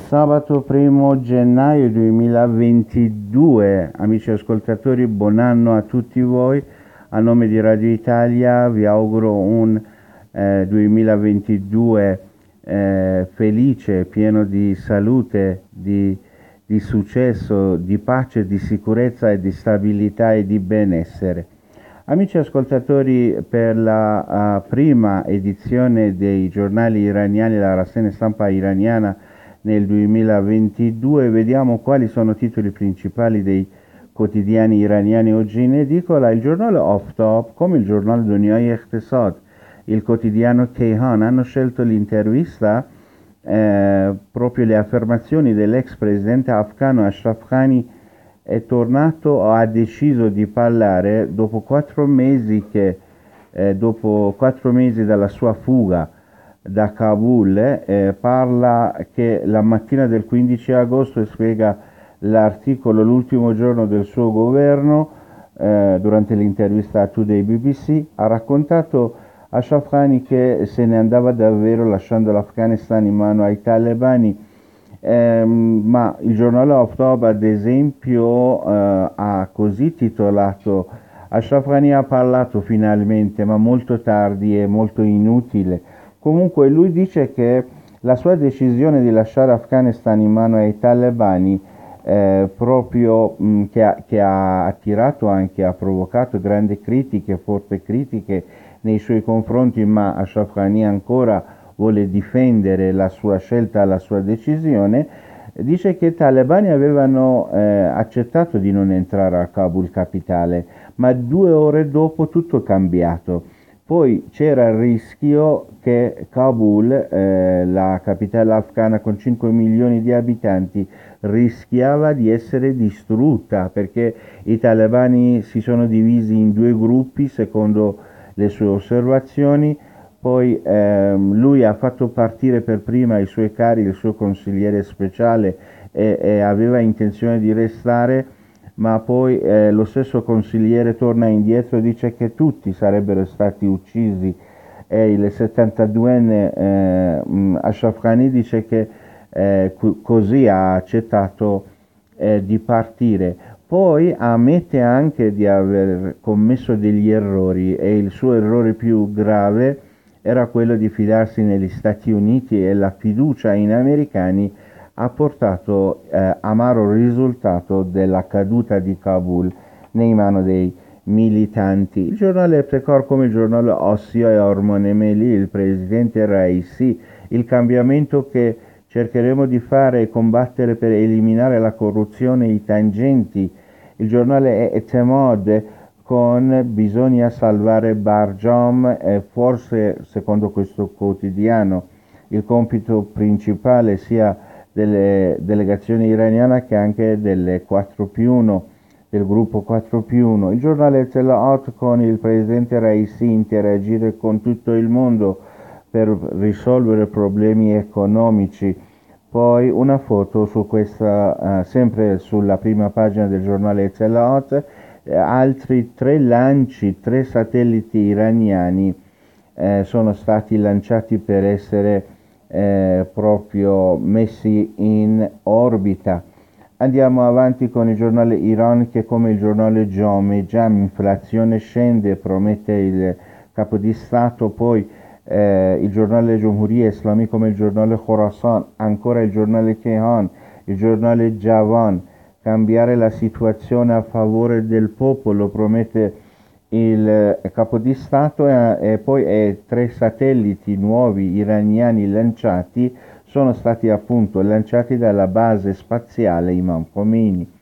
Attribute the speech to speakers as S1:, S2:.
S1: Sabato 1° gennaio 2022, amici ascoltatori, buon anno a tutti voi. A nome di Radio Italia vi auguro un 2022 felice, pieno di salute, di successo, di pace, di sicurezza e di stabilità e di benessere. Amici ascoltatori, per la prima edizione dei giornali iraniani, la rassegna stampa iraniana nel 2022, vediamo quali sono i titoli principali dei quotidiani iraniani oggi in edicola. Il giornale Aftab, come il giornale Dunyai Iqtisad, il quotidiano Kayhan hanno scelto l'intervista, proprio le affermazioni dell'ex presidente afghano Ashraf Ghani. È tornato, ha deciso di parlare dopo 4 mesi dalla sua fuga da Kabul. Parla che la mattina del 15 agosto, e spiega l'articolo, l'ultimo giorno del suo governo, durante l'intervista a Today BBC, ha raccontato Ashraf Ghani che se ne andava davvero lasciando l'Afghanistan in mano ai talebani. Ma il giornale Aftab, ad esempio, ha così titolato: Ashraf Ghani ha parlato finalmente, ma molto tardi e molto inutile. Comunque lui dice che la sua decisione di lasciare Afghanistan in mano ai talebani, proprio che ha attirato anche, ha provocato grandi critiche, forti critiche nei suoi confronti, ma Ashraf Ghani ancora vuole difendere la sua scelta, la sua decisione. Dice che i talebani avevano accettato di non entrare a Kabul capitale, ma 2 ore dopo tutto è cambiato. Poi c'era il rischio che Kabul, la capitale afghana con 5 milioni di abitanti, rischiava di essere distrutta, perché i talebani si sono divisi in 2 gruppi secondo le sue osservazioni. Poi lui ha fatto partire per prima i suoi cari, il suo consigliere speciale, e aveva intenzione di restare, ma poi lo stesso consigliere torna indietro e dice che tutti sarebbero stati uccisi, e il 72enne Ashraf Ghani dice che così ha accettato di partire. Poi ammette anche di aver commesso degli errori, e il suo errore più grave era quello di fidarsi negli Stati Uniti, e la fiducia in americani ha portato amaro risultato della caduta di Kabul nei mani dei militanti. Il giornale Prekor, come il giornale Ossia e Ormonemeli, il presidente Raisi: il cambiamento che cercheremo di fare e combattere per eliminare la corruzione e i tangenti. Il giornale Etemad, con bisogna salvare Barjam, forse secondo questo quotidiano il compito principale sia delle delegazioni iraniane che anche delle 4+1, del gruppo 4+1. Il giornale Telaat, con il presidente Raisi interagire con tutto il mondo per risolvere problemi economici. Poi una foto su questa, sempre sulla prima pagina del giornale Telaat, altri 3 lanci, 3 satelliti iraniani sono stati lanciati per essere proprio messi in orbita. Andiamo avanti con il giornale Iran, che come il giornale Jam, inflazione scende, promette il capo di Stato. Poi il giornale Jumhuriya Islami, come il giornale Khorasan, ancora il giornale Kayhan, il giornale Javan: cambiare la situazione a favore del popolo, promette il capo di Stato. E poi 3 satelliti nuovi iraniani lanciati sono stati appunto lanciati dalla base spaziale Imam Khomeini.